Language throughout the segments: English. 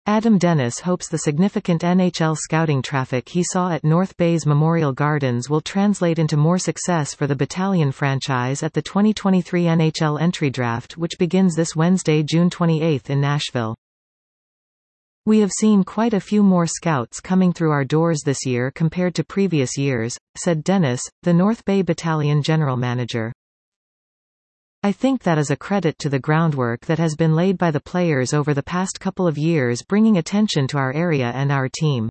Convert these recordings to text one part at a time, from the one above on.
Adam Dennis hopes the significant NHL scouting traffic he saw at North Bay's Memorial Gardens will translate into more success for the Battalion franchise at the 2023 NHL entry draft, which begins this Wednesday, June 28 in Nashville. "We have seen quite a few more scouts coming through our doors this year compared to previous years," said Dennis, the North Bay Battalion general manager. "I think that is a credit to the groundwork that has been laid by the players over the past couple of years, bringing attention to our area and our team.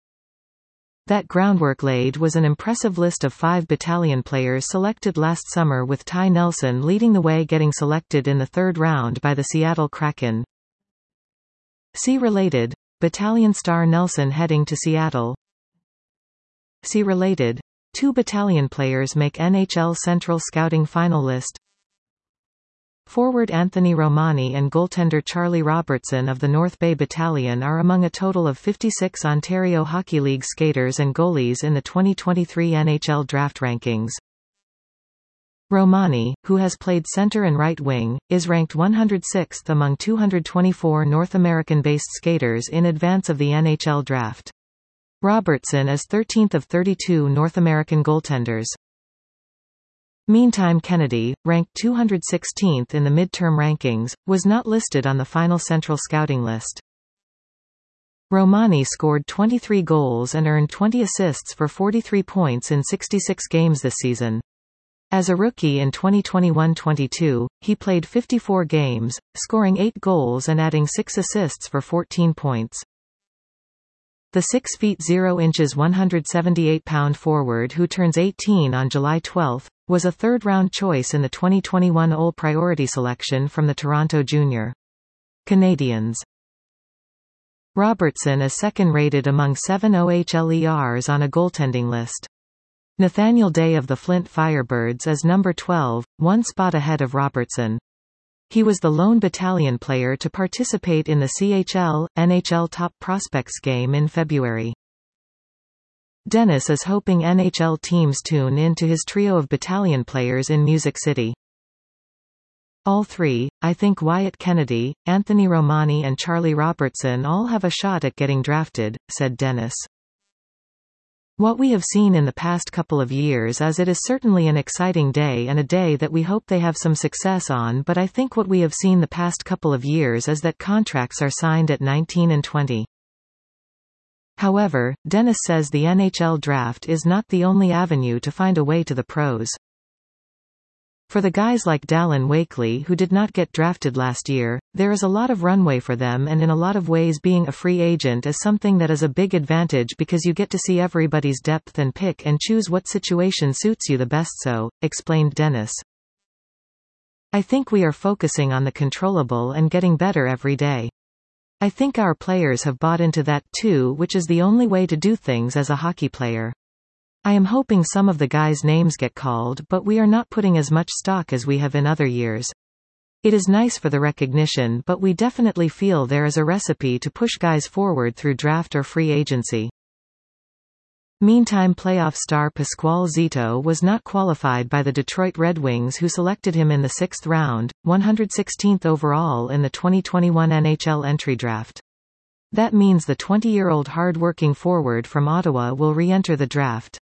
That groundwork laid was an impressive list of 5 battalion players selected last summer, with Ty Nelson leading the way, getting selected in the 3rd round by the Seattle Kraken. See related. Battalion star Nelson heading to Seattle. See related. 2 battalion players make NHL Central Scouting final list. Forward Anthony Romani and goaltender Charlie Robertson of the North Bay Battalion are among a total of 56 Ontario Hockey League skaters and goalies in the 2023 NHL draft rankings. Romani, who has played center and right wing, is ranked 106th among 224 North American-based skaters in advance of the NHL draft. Robertson is 13th of 32 North American goaltenders. Meantime, Kennedy, ranked 216th in the midterm rankings, was not listed on the final Central Scouting list. Romani scored 23 goals and earned 20 assists for 43 points in 66 games this season. As a rookie in 2021-22, he played 54 games, scoring 8 goals and adding 6 assists for 14 points. The 6 feet 0 inches 178-pound forward, who turns 18 on July 12, was a 3rd-round choice in the 2021 OL priority selection from the Toronto Junior Canadiens. Robertson is 2nd-rated among 7 OHLERs on a goaltending list. Nathaniel Day of the Flint Firebirds is number 12, 1 spot ahead of Robertson. He was the lone battalion player to participate in the CHL-NHL Top Prospects game in February. Dennis is hoping NHL teams tune in to his trio of battalion players in Music City. "All 3, I think Wyatt Kennedy, Anthony Romani and Charlie Robertson all have a shot at getting drafted," said Dennis. "What we have seen in the past couple of years is it is certainly an exciting day and a day that we hope they have some success on, but I think what we have seen the past couple of years is that contracts are signed at 19 and 20. However, Dennis says the NHL draft is not the only avenue to find a way to the pros. For the guys like Dallin Wakely, who did not get drafted last year, there is a lot of runway for them, and in a lot of ways being a free agent is something that is a big advantage because you get to see everybody's depth and pick and choose what situation suits you the best, so," explained Dennis. "I think we are focusing on the controllable and getting better every day. I think our players have bought into that too, which is the only way to do things as a hockey player. I am hoping some of the guys' names get called, but we are not putting as much stock as we have in other years. It is nice for the recognition, but we definitely feel there is a recipe to push guys forward through draft or free agency." Meantime, playoff star Pasquale Zito was not qualified by the Detroit Red Wings, who selected him in the 6th round, 116th overall in the 2021 NHL entry draft. That means the 20-year-old hard-working forward from Ottawa will re-enter the draft.